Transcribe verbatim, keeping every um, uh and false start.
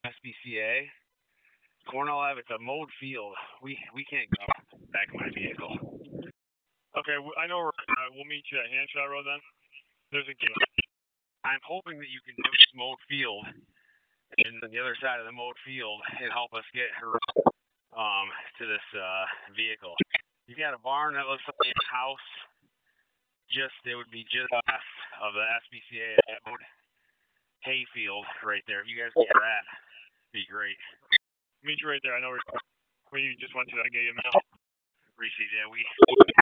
S P C A. Cornell Ave, it's a mowed field. We we can't go back in my vehicle. Okay, I know. Uh, we'll meet you at Handshot Road then. There's a game. I'm hoping that you can do this mowed field and on the other side of the mowed field and help us get her um to this uh vehicle. You got a barn that looks like a house. Just it would be just off of the S P C A hayfield right there. If you guys get that, it'd be great. Meet you right there. I know where we just went to that game now. Appreciate it. Yeah, we